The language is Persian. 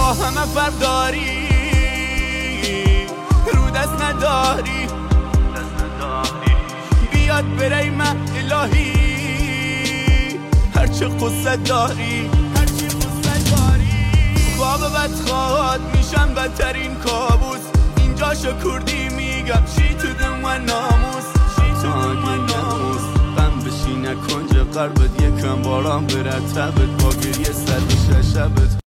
با همه فرق داری، رو دست نداری، بیاد بری من الهی، هرچه قصه داری، خواب بدخواد میشم بدترین کابوس، اینجا شکردی میگم شی تو دم و ناموس، غم بشی نکنج قلبت یکم باران بره تبت با گریه سر بشه شبت.